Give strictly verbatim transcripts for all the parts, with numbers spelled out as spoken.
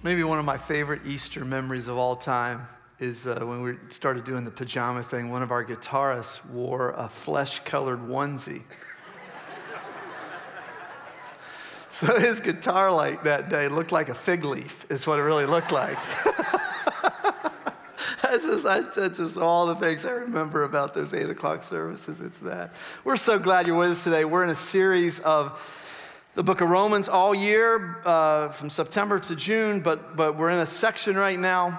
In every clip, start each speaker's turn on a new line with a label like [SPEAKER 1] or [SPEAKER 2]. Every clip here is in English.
[SPEAKER 1] Maybe one of my favorite Easter memories of all time is uh, when we started doing the pajama thing, one of our guitarists wore a flesh-colored onesie. So his guitar light that day looked like a fig leaf, is what it really looked like. That's just, I, that's just all the things I remember about those eight o'clock services, it's that. We're so glad you're with us today. We're in a series of the book of Romans all year, uh, from September to June, but, but we're in a section right now,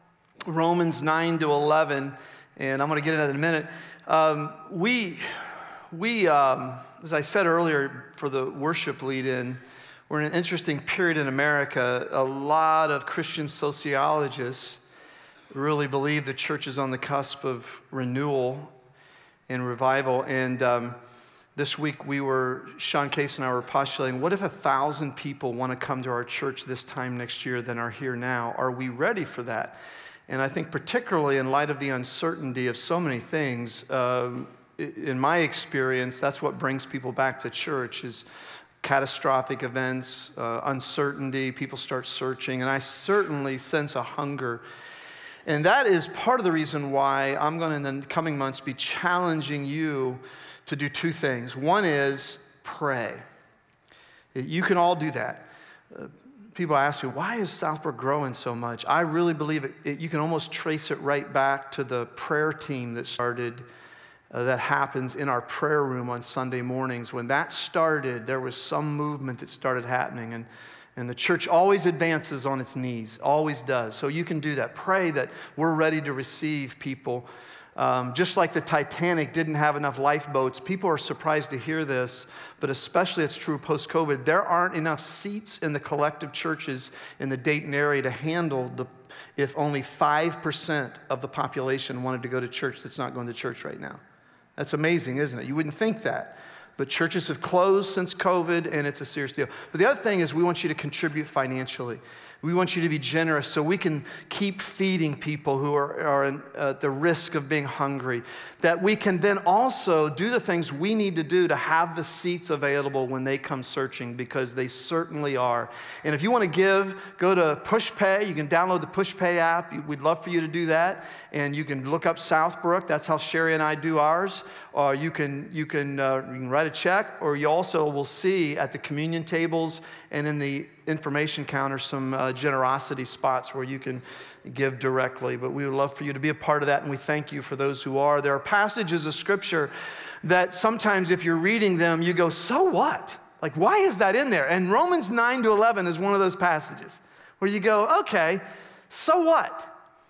[SPEAKER 1] Romans nine to eleven, and I'm going to get into that in a minute. Um, we, we um, as I said earlier for the worship lead-in, we're in an interesting period in America. A lot of Christian sociologists really believe the church is on the cusp of renewal and revival, and um, this week we were, Sean Case and I were postulating, what if a thousand people want to come to our church this time next year than are here now? Are we ready for that? And I think particularly in light of the uncertainty of so many things, um, in my experience, that's what brings people back to church is catastrophic events, uh, uncertainty, people start searching, and I certainly sense a hunger. And that is part of the reason why I'm going to in the coming months be challenging you to do two things. One is pray. You can all do that. Uh, people ask me, why is Southbrook growing so much? I really believe it, it, you can almost trace it right back to the prayer team that started, uh, that happens in our prayer room on Sunday mornings. When that started, there was some movement that started happening, and, and the church always advances on its knees, always does. So you can do that. Pray that we're ready to receive people. Um, just like the Titanic didn't have enough lifeboats, people are surprised to hear this, but especially it's true post-COVID, there aren't enough seats in the collective churches in the Dayton area to handle the, if only five percent of the population wanted to go to church that's not going to church right now. That's amazing, isn't it? You wouldn't think that. But churches have closed since COVID, and it's a serious deal. But the other thing is we want you to contribute financially. We want you to be generous so we can keep feeding people who are, are in, uh, at the risk of being hungry. That we can then also do the things we need to do to have the seats available when they come searching, because they certainly are. And if you want to give, go to PushPay. You can download the PushPay app. We'd love for you to do that. And you can look up Southbrook. That's how Sherry and I do ours. Or you can, you can, uh, you can write a check, or you also will see at the communion tables and in the information counter some uh, generosity spots where you can give directly. But we would love for you to be a part of that, and we thank you for those who are. There are passages of Scripture that sometimes if you're reading them, you go, so what? Like, why is that in there? And Romans nine to eleven is one of those passages where you go, okay, so what?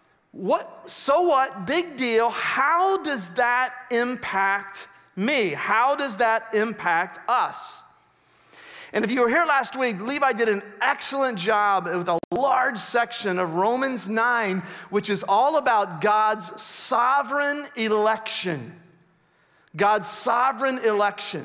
[SPEAKER 1] What? So what? Big deal. How does that impact me? How does that impact us? And if you were here last week, Levi did an excellent job with a large section of Romans nine, which is all about God's sovereign election. God's sovereign election.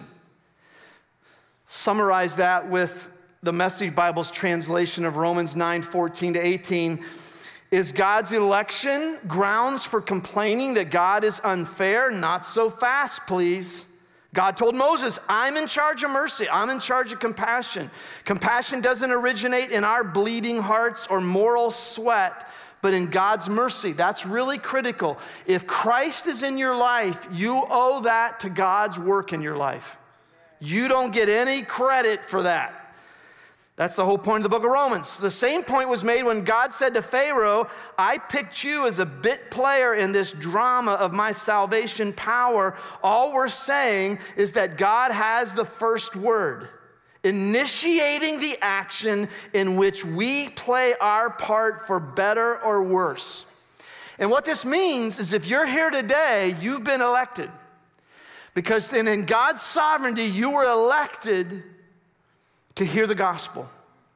[SPEAKER 1] Summarize that with the Message Bible's translation of Romans nine, fourteen to eighteen. Is God's election grounds for complaining that God is unfair? Not so fast, please. God told Moses, I'm in charge of mercy. I'm in charge of compassion. Compassion doesn't originate in our bleeding hearts or moral sweat, but in God's mercy. That's really critical. If Christ is in your life, you owe that to God's work in your life. You don't get any credit for that. That's the whole point of the book of Romans. The same point was made when God said to Pharaoh, I picked you as a bit player in this drama of my salvation power. All we're saying is that God has the first word, initiating the action in which we play our part for better or worse. And what this means is if you're here today, you've been elected. Because then in God's sovereignty, you were elected to hear the gospel.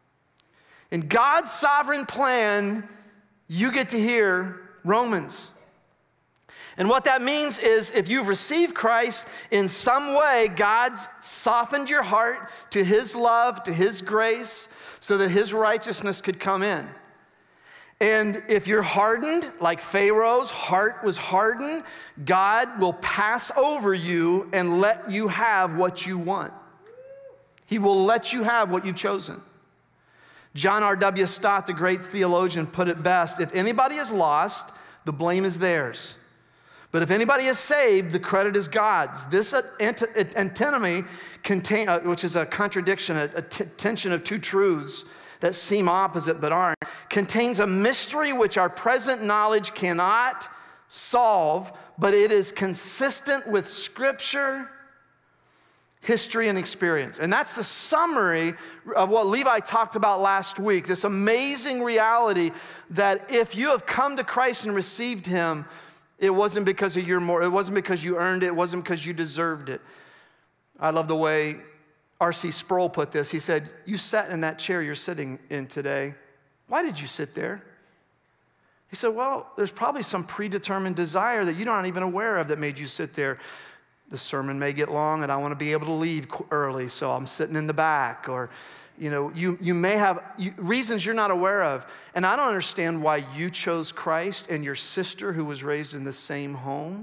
[SPEAKER 1] In God's sovereign plan, you get to hear Romans. And what that means is if you've received Christ in some way, God's softened your heart to His love, to His grace, so that His righteousness could come in. And if you're hardened, like Pharaoh's heart was hardened, God will pass over you and let you have what you want. He will let you have what you've chosen. John R W Stott, the great theologian, put it best: if anybody is lost, the blame is theirs. But if anybody is saved, the credit is God's. This antinomy, contain, uh, which is a contradiction, a, a t- tension of two truths that seem opposite but aren't, contains a mystery which our present knowledge cannot solve, but it is consistent with Scripture, history, and experience. And that's the summary of what Levi talked about last week, this amazing reality that if you have come to Christ and received him, it wasn't because of your more, it wasn't because you earned it, it wasn't because you deserved it. I love the way R C Sproul put this. He said, you sat in that chair you're sitting in today. Why did you sit there? He said, well, there's probably some predetermined desire that you're not even aware of that made you sit there. The sermon may get long and I want to be able to leave early, so I'm sitting in the back. Or, you know, you, you may have you, reasons you're not aware of. And I don't understand why you chose Christ and your sister, who was raised in the same home,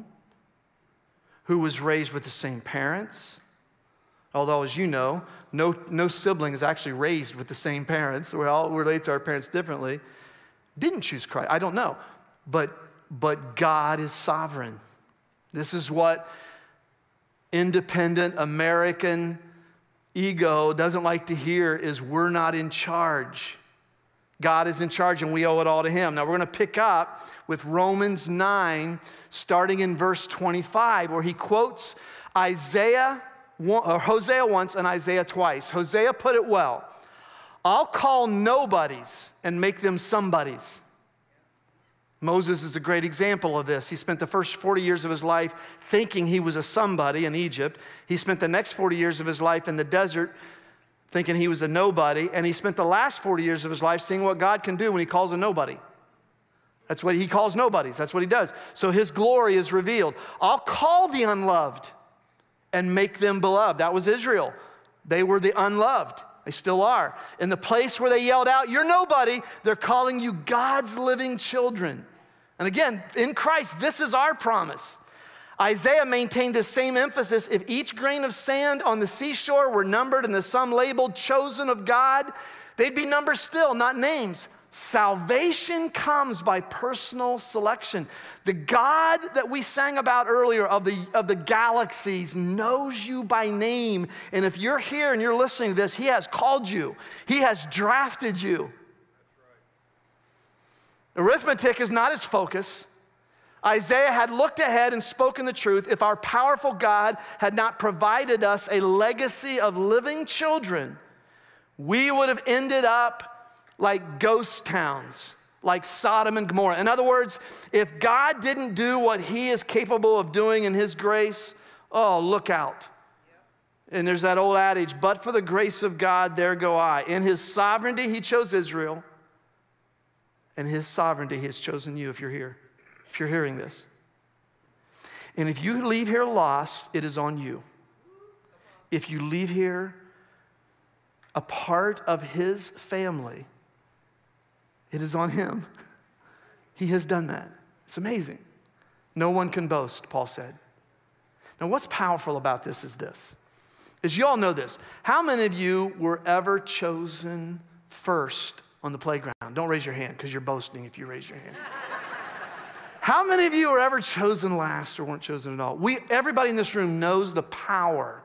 [SPEAKER 1] who was raised with the same parents. Although, as you know, no, no sibling is actually raised with the same parents. We all relate to our parents differently. Didn't choose Christ. I don't know. But, but God is sovereign. This is what independent American ego doesn't like to hear, is we're not in charge. God is in charge and we owe it all to him. Now we're going to pick up with Romans nine, starting in verse twenty-five, where he quotes Isaiah, or Hosea once and Isaiah twice. Hosea put it well: I'll call nobodies and make them somebodies. Moses is a great example of this. He spent the first forty years of his life thinking he was a somebody in Egypt. He spent the next forty years of his life in the desert thinking he was a nobody. And he spent the last forty years of his life seeing what God can do when he calls a nobody. That's what he calls nobodies. That's what he does. So his glory is revealed. I'll call the unloved and make them beloved. That was Israel. They were the unloved. They still are. In the place where they yelled out, you're nobody, they're calling you God's living children. And again, in Christ, this is our promise. Isaiah maintained the same emphasis. If each grain of sand on the seashore were numbered and the sum labeled chosen of God, they'd be numbers still, not names. Salvation comes by personal selection. The God that we sang about earlier of the, of the galaxies knows you by name. And if you're here and you're listening to this, he has called you. He has drafted you. That's right. Arithmetic is not his focus. Isaiah had looked ahead and spoken the truth. If our powerful God had not provided us a legacy of living children, we would have ended up like ghost towns, like Sodom and Gomorrah. In other words, if God didn't do what he is capable of doing in his grace, oh, look out. And there's that old adage, but for the grace of God, there go I. In his sovereignty, he chose Israel. In his sovereignty, he has chosen you if you're here, if you're hearing this. And if you leave here lost, it is on you. If you leave here a part of his family, it is on him. He has done that. It's amazing. No one can boast, Paul said. Now, what's powerful about this is this, is you all know this. How many of you were ever chosen first on the playground? Don't raise your hand because you're boasting if you raise your hand. How many of you were ever chosen last or weren't chosen at all? We, everybody in this room knows the power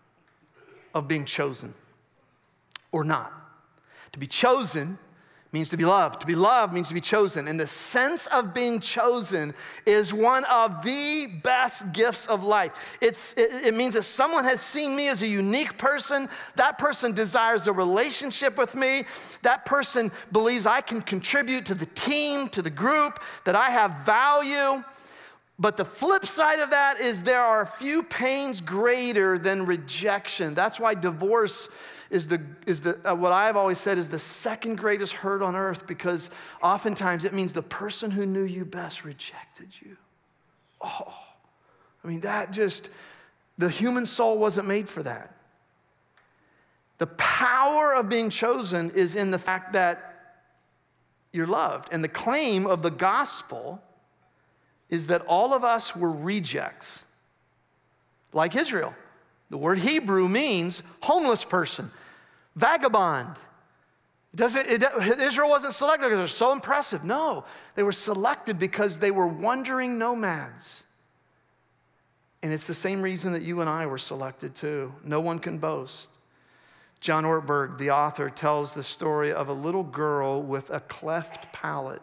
[SPEAKER 1] of being chosen or not. To be chosen means to be loved. To be loved means to be chosen. And the sense of being chosen is one of the best gifts of life. It's, it, it means that someone has seen me as a unique person. That person desires a relationship with me. That person believes I can contribute to the team, to the group, that I have value. But the flip side of that is there are a few pains greater than rejection. That's why divorce is the is the uh, what I've always said is the second greatest hurt on earth, because oftentimes it means the person who knew you best rejected you. Oh, I mean, that just, the human soul wasn't made for that. The power of being chosen is in the fact that you're loved. And the claim of the gospel is that all of us were rejects, like Israel. The word Hebrew means homeless person, vagabond, Doesn't, it, Israel wasn't selected because they're so impressive. No, they were selected because they were wandering nomads. And it's the same reason that you and I were selected too. No one can boast. John Ortberg, the author, tells the story of a little girl with a cleft palate.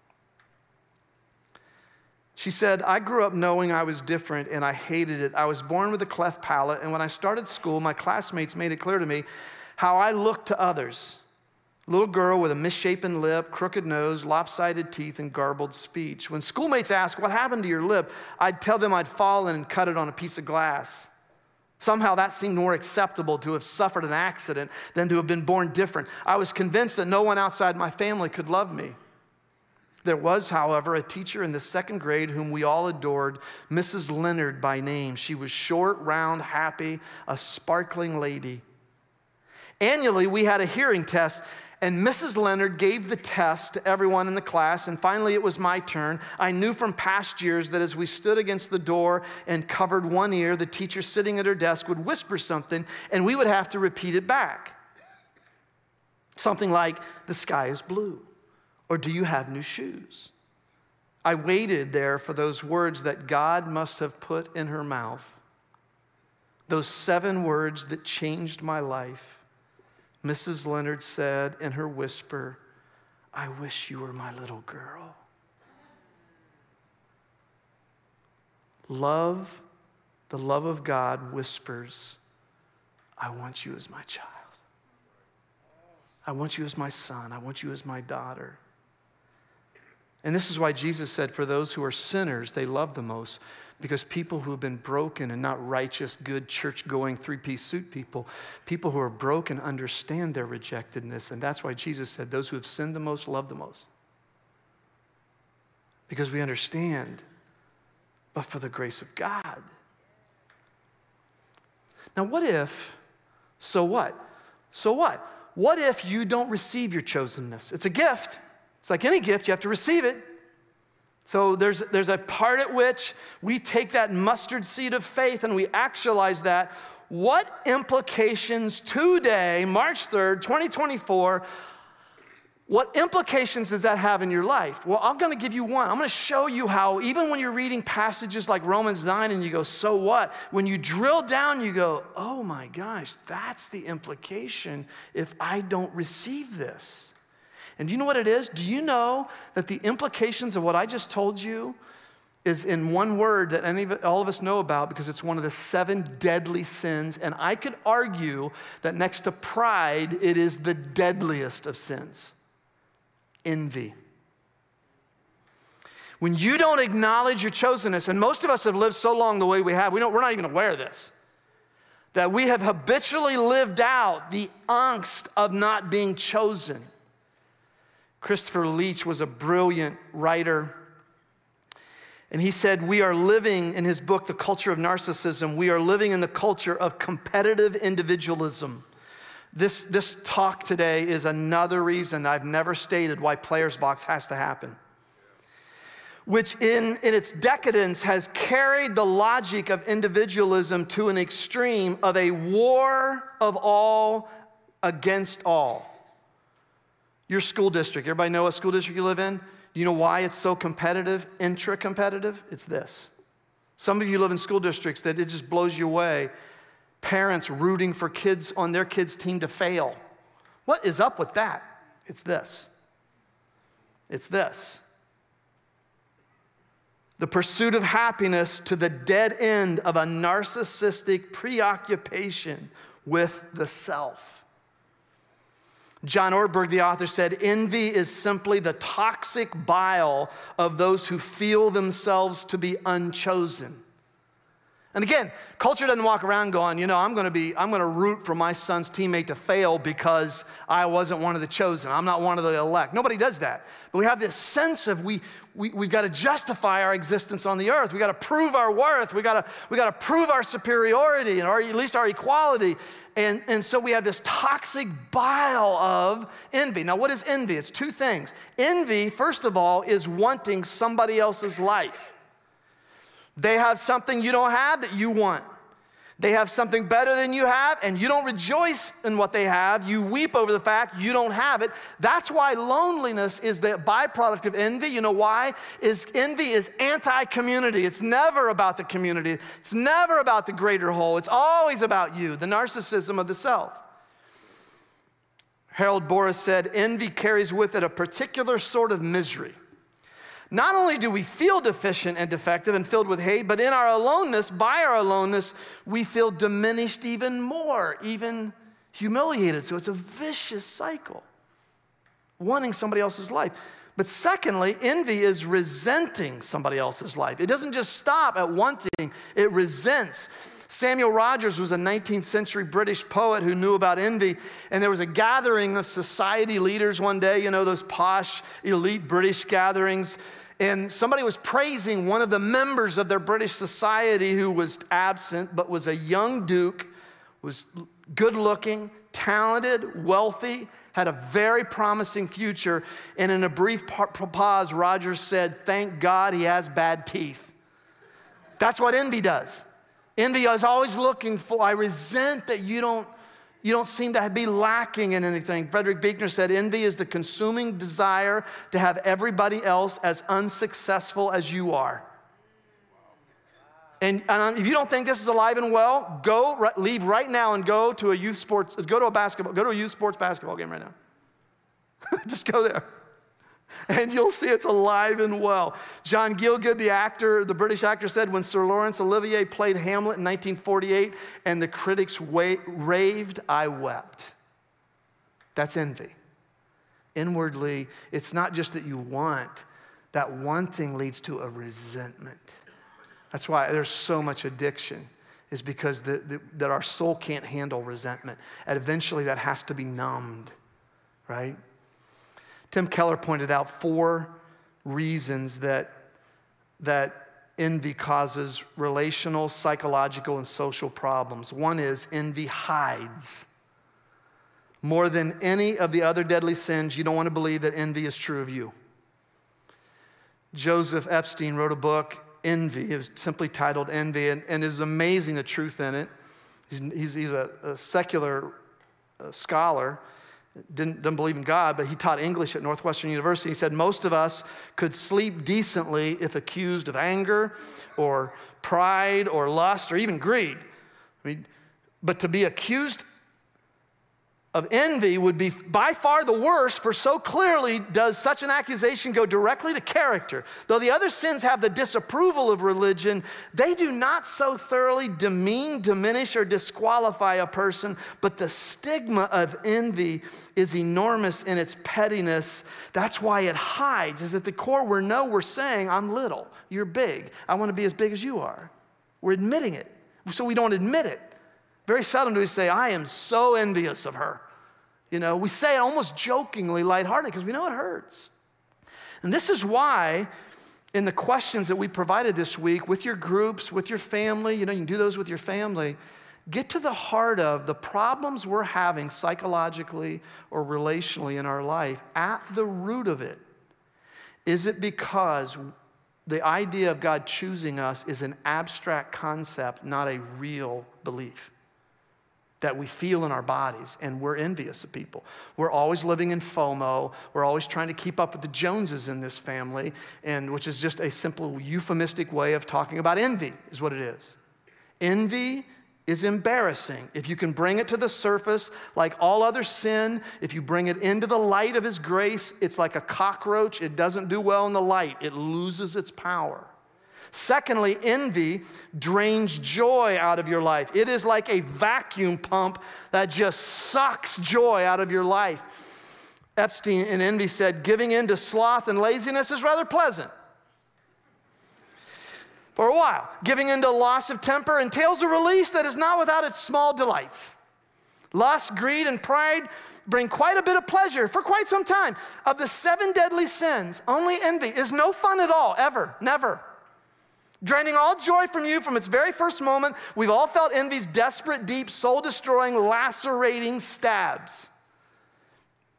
[SPEAKER 1] She said, I grew up knowing I was different and I hated it. I was born with a cleft palate, and when I started school, my classmates made it clear to me how I looked to others. Little girl with a misshapen lip, crooked nose, lopsided teeth, and garbled speech. When schoolmates asked, what happened to your lip? I'd tell them I'd fallen and cut it on a piece of glass. Somehow that seemed more acceptable to have suffered an accident than to have been born different. I was convinced that no one outside my family could love me. There was, however, a teacher in the second grade whom we all adored, Missus Leonard by name. She was short, round, happy, a sparkling lady. Annually, we had a hearing test, and Missus Leonard gave the test to everyone in the class, and finally it was my turn. I knew from past years that as we stood against the door and covered one ear, the teacher sitting at her desk would whisper something, and we would have to repeat it back. Something like, the sky is blue, or do you have new shoes? I waited there for those words that God must have put in her mouth, those seven words that changed my life. Missus Leonard said in her whisper, I wish you were my little girl. Love, the love of God whispers, I want you as my child. I want you as my son. I want you as my daughter. And this is why Jesus said, for those who are sinners, they love the most. Because people who have been broken and not righteous, good, church-going, three-piece suit people, people who are broken understand their rejectedness. And that's why Jesus said, those who have sinned the most love the most. Because we understand, but for the grace of God. Now what if, so what? So what? What if you don't receive your chosenness? It's a gift. It's like any gift, you have to receive it. So there's, there's a part at which we take that mustard seed of faith and we actualize that. What implications today, March third, twenty twenty-four, what implications does that have in your life? Well, I'm going to give you one. I'm going to show you how even when you're reading passages like Romans nine and you go, so what? When you drill down, you go, oh my gosh, that's the implication if I don't receive this. And do you know what it is? Do you know that the implications of what I just told you is in one word that any of, all of us know about because it's one of the seven deadly sins. And I could argue that next to pride, it is the deadliest of sins. Envy. When you don't acknowledge your chosenness, and most of us have lived so long the way we have, we don't, we're not even aware of this, that we have habitually lived out the angst of not being chosen. Christopher Leach was a brilliant writer. And he said, we are living, in his book, The Culture of Narcissism, we are living in the culture of competitive individualism. This, this talk today is another reason I've never stated why Players Box has to happen. Which in, in its decadence has carried the logic of individualism to an extreme of a war of all against all. Your school district, everybody know what school district you live in? You know why it's so competitive, intra-competitive? It's this. Some of you live in school districts that it just blows you away. Parents rooting for kids on their kids' team to fail. What is up with that? It's this. It's this. The pursuit of happiness to the dead end of a narcissistic preoccupation with the self. John Ortberg, the author, said, envy is simply the toxic bile of those who feel themselves to be unchosen. And again, culture doesn't walk around going, you know, I'm going to be, I'm going to root for my son's teammate to fail because I wasn't one of the chosen. I'm not one of the elect. Nobody does that. But we have this sense of we, we, we've got to justify our existence on the earth. We've got to prove our worth. We've got to, we got to prove our superiority or at least our equality. And, and so we have this toxic bile of envy. Now, what is envy? It's two things. Envy, first of all, is wanting somebody else's life. They have something you don't have that you want. They have something better than you have, and you don't rejoice in what they have. You weep over the fact you don't have it. That's why loneliness is the byproduct of envy. You know why? Is envy is anti-community. It's never about the community. It's never about the greater whole. It's always about you, the narcissism of the self. Harold Boris said, envy carries with it a particular sort of misery. Not only do we feel deficient and defective and filled with hate, but in our aloneness, by our aloneness, we feel diminished even more, even humiliated. So it's a vicious cycle, wanting somebody else's life. But secondly, envy is resenting somebody else's life. It doesn't just stop at wanting, it resents. Samuel Rogers was a nineteenth century British poet who knew about envy, and there was a gathering of society leaders one day, you know, those posh, elite British gatherings, and somebody was praising one of the members of their British society who was absent, but was a young duke, was good-looking, talented, wealthy, had a very promising future, and in a brief pause, Rogers said, "Thank God he has bad teeth." That's what envy does. Envy is always looking for, I resent that you don't, you don't seem to be lacking in anything. Frederick Buechner said, envy is the consuming desire to have everybody else as unsuccessful as you are. And, and if you don't think this is alive and well, go, leave right now and go to a youth sports, go to a basketball, go to a youth sports basketball game right now. Just go there. And you'll see it's alive and well. John Gielgud, the actor, the British actor, said when Sir Laurence Olivier played Hamlet in nineteen forty-eight and the critics wa- raved, I wept. That's envy. Inwardly, it's not just that you want. That wanting leads to a resentment. That's why there's so much addiction, is because the, the, that our soul can't handle resentment. And eventually that has to be numbed, right? Tim Keller pointed out four reasons that, that envy causes relational, psychological, and social problems. One is envy hides. More than any of the other deadly sins, you don't want to believe that envy is true of you. Joseph Epstein wrote a book, Envy. It was simply titled Envy, and, and there's amazing the truth in it. He's, he's, he's a, a secular uh, scholar. Didn't, didn't believe in God, but he taught English at Northwestern University. He said most of us could sleep decently if accused of anger or pride or lust or even greed. I mean, but to be accused of envy would be by far the worst, for so clearly does such an accusation go directly to character. Though the other sins have the disapproval of religion, they do not so thoroughly demean, diminish, or disqualify a person, but the stigma of envy is enormous in its pettiness. That's why it hides, is at the core we're no, we're saying, I'm little, you're big, I want to be as big as you are. We're admitting it, so we don't admit it. Very seldom do we say, I am so envious of her. You know, we say it almost jokingly, lighthearted, because we know it hurts. And this is why in the questions that we provided this week with your groups, with your family, you know, you can do those with your family, get to the heart of the problems we're having psychologically or relationally in our life. At the root of it, is it because the idea of God choosing us is an abstract concept, not a real belief that we feel in our bodies, and we're envious of people. We're always living in FOMO. We're always trying to keep up with the Joneses in this family, and which is just a simple euphemistic way of talking about envy, is what it is. Envy is embarrassing. If you can bring it to the surface, like all other sin, if you bring it into the light of His grace, it's like a cockroach. It doesn't do well in the light. It loses its power. Secondly, envy drains joy out of your life. It is like a vacuum pump that just sucks joy out of your life. Epstein in Envy said, giving in to sloth and laziness is rather pleasant. For a while, giving in to loss of temper entails a release that is not without its small delights. Lust, greed, and pride bring quite a bit of pleasure for quite some time. Of the seven deadly sins, only envy is no fun at all, ever, never. Draining all joy from you from its very first moment. We've all felt envy's desperate, deep, soul-destroying, lacerating stabs.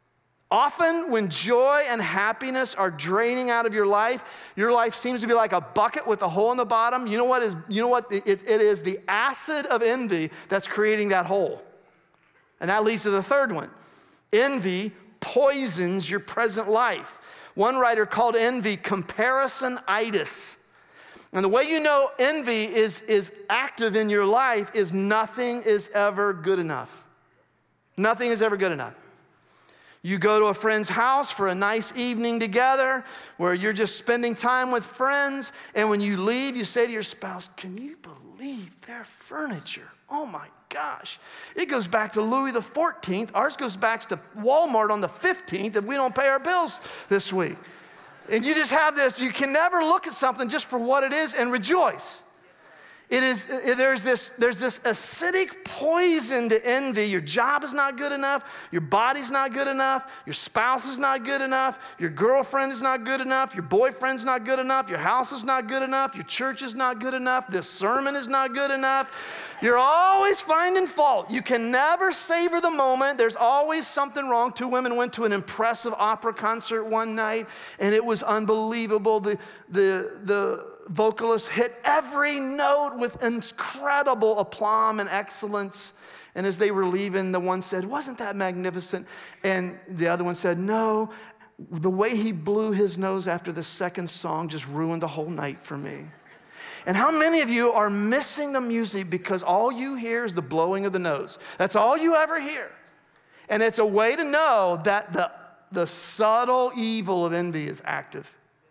[SPEAKER 1] Often when joy and happiness are draining out of your life, your life seems to be like a bucket with a hole in the bottom. You know what is, you know what it, it is? The acid of envy that's creating that hole. And that leads to the third one. Envy poisons your present life. One writer called envy comparisonitis. And the way you know envy is, is active in your life is nothing is ever good enough. Nothing is ever good enough. You go to a friend's house for a nice evening together where you're just spending time with friends, and when you leave, you say to your spouse, can you believe their furniture? Oh my gosh. It goes back to Louis the fourteenth. Ours goes back to Walmart on the fifteenth, and we don't pay our bills this week. And you just have this, you can never look at something just for what it is and rejoice. It is, it, there's, this, there's this acidic poison to envy. Your job is not good enough. Your body's not good enough. Your spouse is not good enough. Your girlfriend is not good enough. Your boyfriend's not good enough. Your house is not good enough. Your church is not good enough. This sermon is not good enough. You're always finding fault. You can never savor the moment. There's always something wrong. Two women went to an impressive opera concert one night, and it was unbelievable. The, the, the vocalist hit every note with incredible aplomb and excellence. And as they were leaving, the one said, wasn't that magnificent? And the other one said, no, the way he blew his nose after the second song just ruined the whole night for me. And how many of you are missing the music because all you hear is the blowing of the nose? That's all you ever hear. And it's a way to know that the, the subtle evil of envy is active.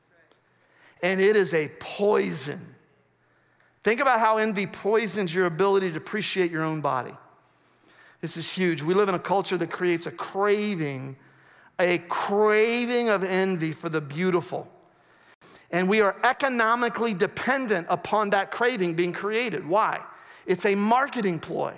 [SPEAKER 1] And it is a poison. Think about how envy poisons your ability to appreciate your own body. This is huge. We live in a culture that creates a craving, a craving of envy for the beautiful. And we are economically dependent upon that craving being created. Why? It's a marketing ploy.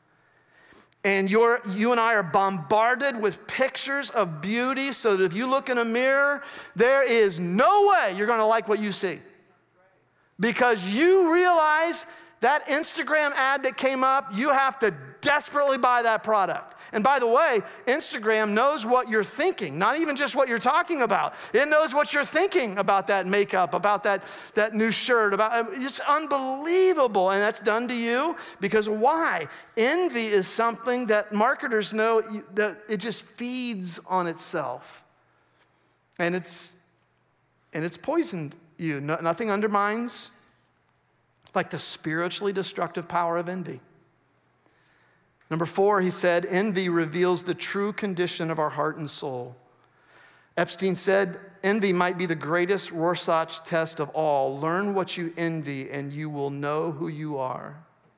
[SPEAKER 1] And you're, you and I are bombarded with pictures of beauty so that if you look in a mirror, there is no way you're going to like what you see. Because you realize that Instagram ad that came up, you have to desperately buy that product. And by the way, Instagram knows what you're thinking, not even just what you're talking about. It knows what you're thinking about that makeup, about that, that new shirt, about it's unbelievable. And that's done to you because why? Envy is something that marketers know that it just feeds on itself. And it's and it's poisoned you. No, nothing undermines like the spiritually destructive power of envy. Number four, he said, envy reveals the true condition of our heart and soul. Epstein said, envy might be the greatest Rorschach test of all. Learn what you envy and you will know who you are.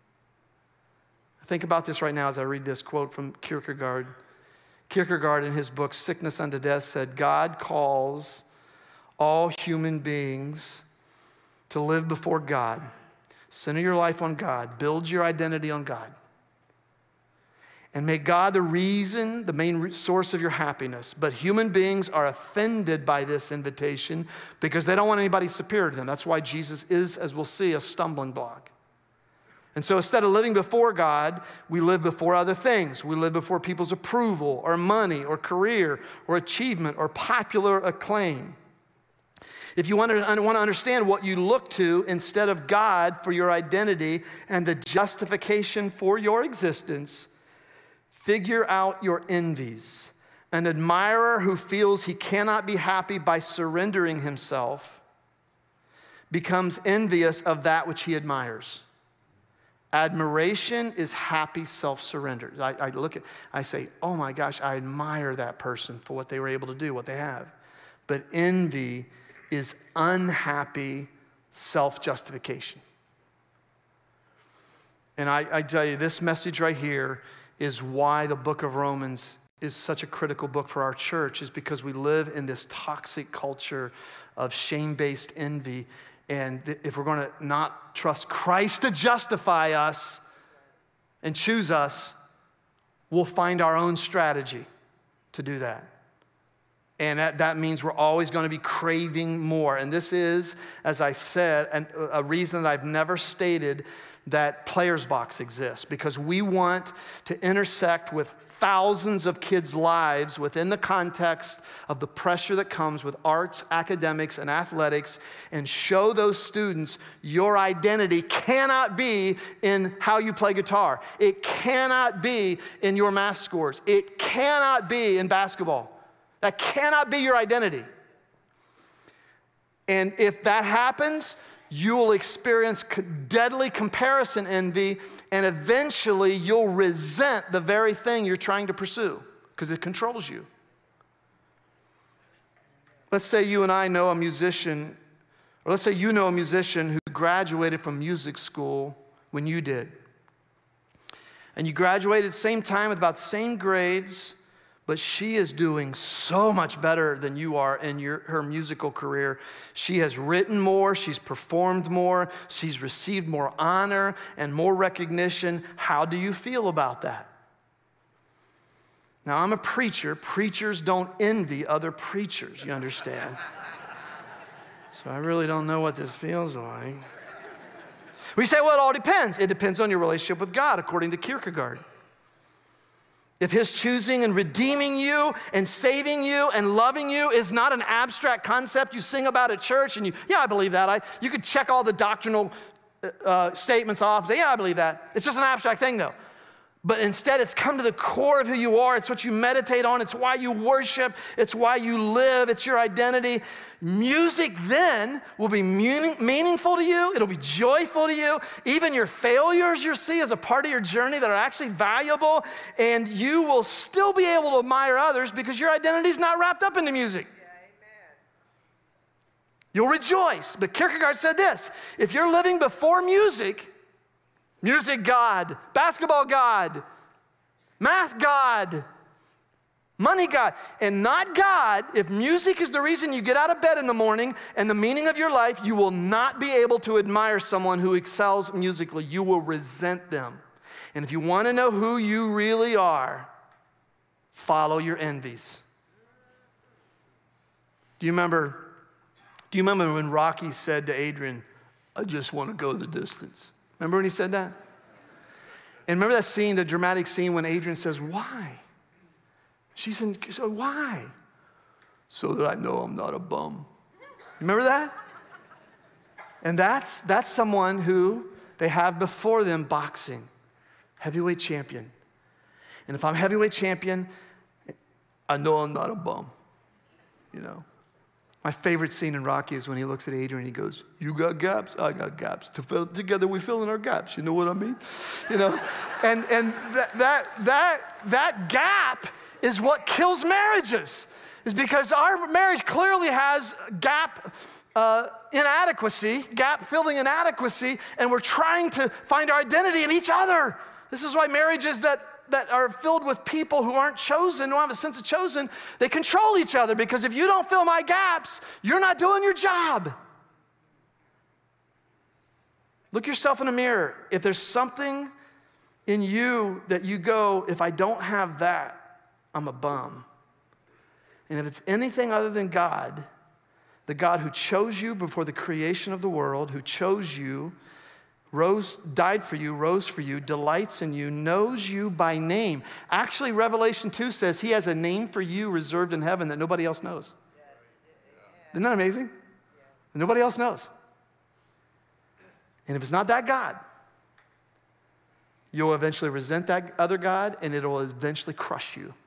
[SPEAKER 1] Think about this right now as I read this quote from Kierkegaard. Kierkegaard in his book, Sickness Unto Death, said, God calls all human beings to live before God. Center your life on God. Build your identity on God. And make God the reason, the main source of your happiness. But human beings are offended by this invitation because they don't want anybody superior to them. That's why Jesus is, as we'll see, a stumbling block. And so instead of living before God, we live before other things. We live before people's approval or money or career or achievement or popular acclaim. If you want to, want to understand what you look to instead of God for your identity and the justification for your existence, figure out your envies. An admirer who feels he cannot be happy by surrendering himself becomes envious of that which he admires. Admiration is happy self-surrender. I, I look at, I say, oh my gosh, I admire that person for what they were able to do, what they have. But envy is unhappy self-justification. And I, I tell you, this message right here is why the book of Romans is such a critical book for our church, is because we live in this toxic culture of shame-based envy. And if we're going to not trust Christ to justify us and choose us, we'll find our own strategy to do that. And that, that means we're always going to be craving more. And this is, as I said, an, a reason that I've never stated that Players Box exists, because we want to intersect with thousands of kids' lives within the context of the pressure that comes with arts, academics, and athletics, and show those students your identity cannot be in how you play guitar. It cannot be in your math scores. It cannot be in basketball. That cannot be your identity. And if that happens, you will experience deadly comparison envy, and eventually you'll resent the very thing you're trying to pursue because it controls you. Let's say you and I know a musician, or let's say you know a musician who graduated from music school when you did. And you graduated at the same time with about the same grades, but she is doing so much better than you are in your, her musical career. She has written more, she's performed more, she's received more honor and more recognition. How do you feel about that? Now, I'm a preacher. Preachers don't envy other preachers, you understand? So I really don't know what this feels like. We say, well, it all depends. It depends on your relationship with God, according to Kierkegaard. If his choosing and redeeming you and saving you and loving you is not an abstract concept you sing about at church and you, yeah, I believe that. I, you could check all the doctrinal uh, statements off and say, yeah, I believe that. It's just an abstract thing, though. But instead, it's come to the core of who you are. It's what you meditate on. It's why you worship. It's why you live. It's your identity. Music then will be meaning, meaningful to you. It'll be joyful to you. Even your failures you'll see as a part of your journey that are actually valuable. And you will still be able to admire others because your identity is not wrapped up in the music.
[SPEAKER 2] Yeah, amen.
[SPEAKER 1] You'll rejoice. But Kierkegaard said this: if you're living before music, music God, basketball God, math God, money God, and not God, if music is the reason you get out of bed in the morning and the meaning of your life, you will not be able to admire someone who excels musically. You will resent them. And if you want to know who you really are, follow your envies. Do you remember, do you remember when Rocky said to Adrian, I just want to go the distance? Remember when he said that? And remember that scene, the dramatic scene when Adrian says, why? She said, so why? So that I know I'm not a bum. You remember that? And that's, that's someone who they have before them boxing, heavyweight champion. And if I'm heavyweight champion, I know I'm not a bum, you know. My favorite scene in Rocky is when he looks at Adrian and he goes, you got gaps, I got gaps. To fill, together we fill in our gaps, you know what I mean? You know, and, and that, that, that, that gap is what kills marriages, is because our marriage clearly has gap uh, inadequacy, gap-filling inadequacy, and we're trying to find our identity in each other. This is why marriages that that are filled with people who aren't chosen, who have a sense of chosen, they control each other, because if you don't fill my gaps, you're not doing your job. Look yourself in the mirror. If there's something in you that you go, if I don't have that, I'm a bum. And if it's anything other than God, the God who chose you before the creation of the world, who chose you, rose, died for you, rose for you, delights in you, knows you by name. Actually, Revelation two says he has a name for you reserved in heaven that nobody else knows. Isn't that amazing? Nobody else knows. And if it's not that God, you'll eventually resent that other God, and it'll eventually crush you.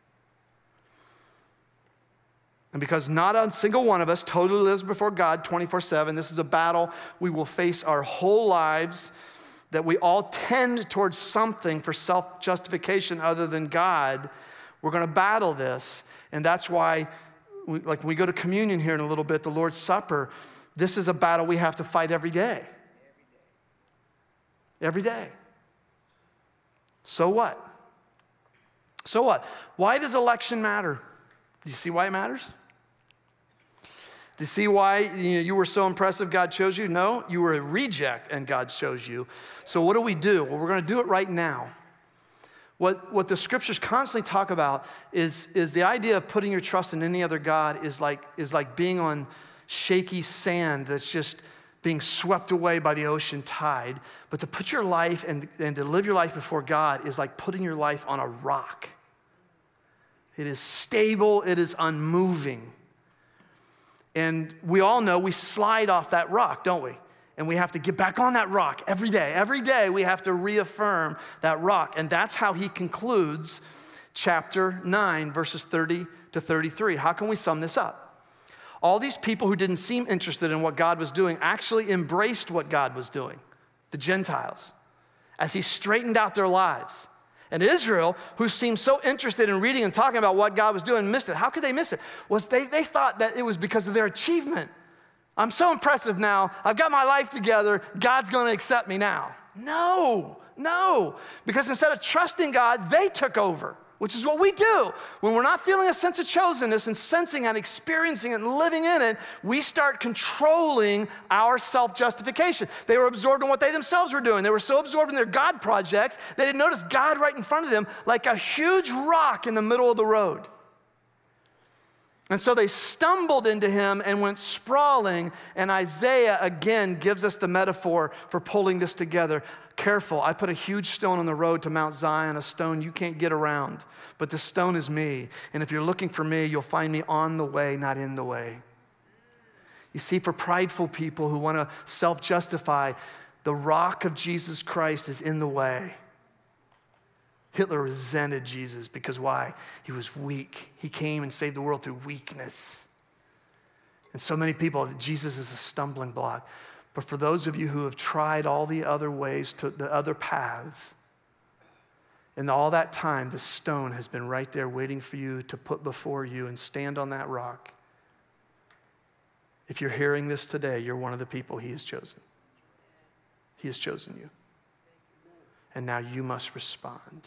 [SPEAKER 1] And because not a single one of us totally lives before God twenty-four seven, this is a battle we will face our whole lives, that we all tend towards something for self-justification other than God. We're going to battle this, and that's why, we, like when we go to communion here in a little bit, the Lord's Supper, this is a battle we have to fight every day. Every day. So what? So what? Why does election matter? Do you see why it matters? Do you see why you know, you were so impressive God chose you? No, you were a reject and God chose you. So what do we do? Well, we're going to do it right now. What, what the scriptures constantly talk about is, is the idea of putting your trust in any other God is like, is like being on shaky sand that's just being swept away by the ocean tide. But to put your life and, and to live your life before God is like putting your life on a rock. It is stable. It is unmoving. And we all know we slide off that rock, don't we? And we have to get back on that rock every day. Every day we have to reaffirm that rock. And that's how he concludes chapter nine, verses thirty to thirty-three. How can we sum this up? All these people who didn't seem interested in what God was doing actually embraced what God was doing, the Gentiles, as he straightened out their lives. And Israel, who seemed so interested in reading and talking about what God was doing, missed it. How could they miss it? Was they, they thought that it was because of their achievement. I'm so impressive now. I've got my life together. God's going to accept me now. No, no. Because instead of trusting God, they took over, which is what we do. When we're not feeling a sense of chosenness and sensing and experiencing it and living in it, we start controlling our self-justification. They were absorbed in what they themselves were doing. They were so absorbed in their God projects, they didn't notice God right in front of them like a huge rock in the middle of the road. And so they stumbled into him and went sprawling, and Isaiah again gives us the metaphor for pulling this together. Careful, I put a huge stone on the road to Mount Zion, a stone you can't get around, but the stone is me. And if you're looking for me, you'll find me on the way, not in the way. You see, for prideful people who want to self-justify, the rock of Jesus Christ is in the way. Hitler resented Jesus because why? He was weak. He came and saved the world through weakness. And so many people, Jesus is a stumbling block. But for those of you who have tried all the other ways, to the other paths, and all that time, the stone has been right there waiting for you to put before you and stand on that rock. If you're hearing this today, you're one of the people he has chosen. He has chosen you. And now you must respond.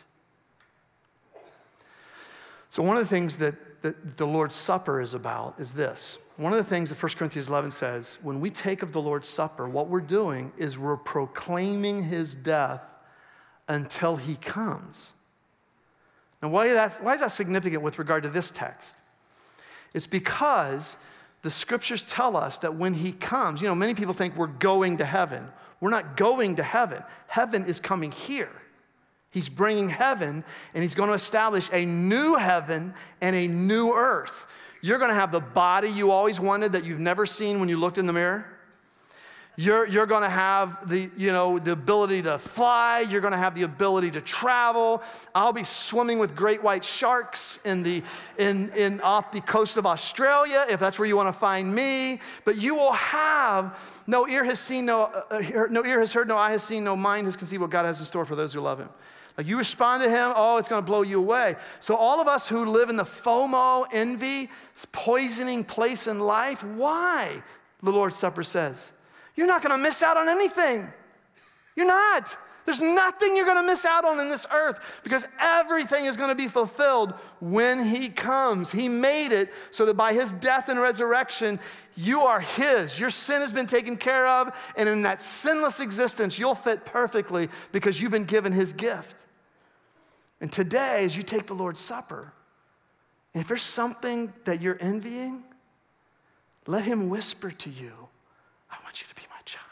[SPEAKER 1] So one of the things that, that the Lord's Supper is about is this. One of the things that First Corinthians eleven says, when we take of the Lord's Supper, what we're doing is we're proclaiming his death until he comes. Now, why, that's, why is that significant with regard to this text? It's because the scriptures tell us that when he comes, you know, many people think we're going to heaven. We're not going to heaven. Heaven is coming here. He's bringing heaven, and he's going to establish a new heaven and a new earth. You're going to have the body you always wanted that you've never seen when you looked in the mirror. You're, you're going to have the, you know, the ability to fly. You're going to have the ability to travel. I'll be swimming with great white sharks in the, in, in, off the coast of Australia, if that's where you want to find me. But you will have, no ear has seen, no, uh, no ear has heard, no eye has seen, no mind has conceived what God has in store for those who love him. Like you respond to him, oh, it's going to blow you away. So all of us who live in the FOMO, envy, poisoning place in life, why? The Lord's Supper says, you're not going to miss out on anything. You're not. There's nothing you're going to miss out on in this earth because everything is going to be fulfilled when he comes. He made it so that by his death and resurrection, you are his. Your sin has been taken care of, and in that sinless existence, you'll fit perfectly because you've been given his gift. And today, as you take the Lord's Supper, if there's something that you're envying, let him whisper to you, I want you to be my child.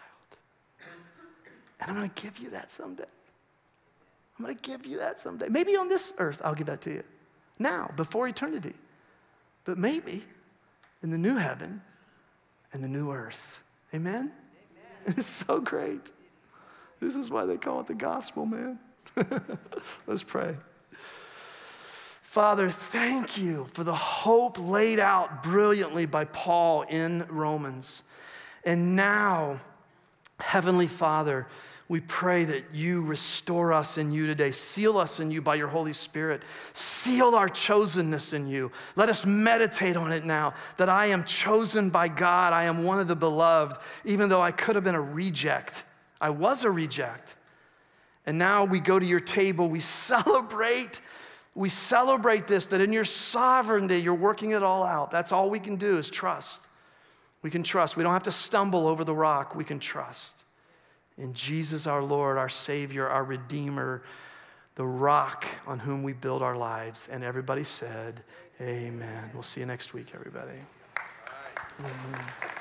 [SPEAKER 1] And I'm going to give you that someday. I'm going to give you that someday. Maybe on this earth, I'll give that to you. Now, before eternity. But maybe in the new heaven and the new earth. Amen? Amen. It's so great. This is why they call it the gospel, man. Let's pray. Father, thank you for the hope laid out brilliantly by Paul in Romans. And now, Heavenly Father, we pray that you restore us in you today. Seal us in you by your Holy Spirit. Seal our chosenness in you. Let us meditate on it now, that I am chosen by God. I am one of the beloved, even though I could have been a reject. I was a reject. And now we go to your table. We celebrate. We celebrate this, that in your sovereignty, you're working it all out. That's all we can do is trust. We can trust. We don't have to stumble over the rock. We can trust in Jesus, our Lord, our Savior, our Redeemer, the rock on whom we build our lives. And everybody said, amen. We'll see you next week, everybody. All right. Mm-hmm.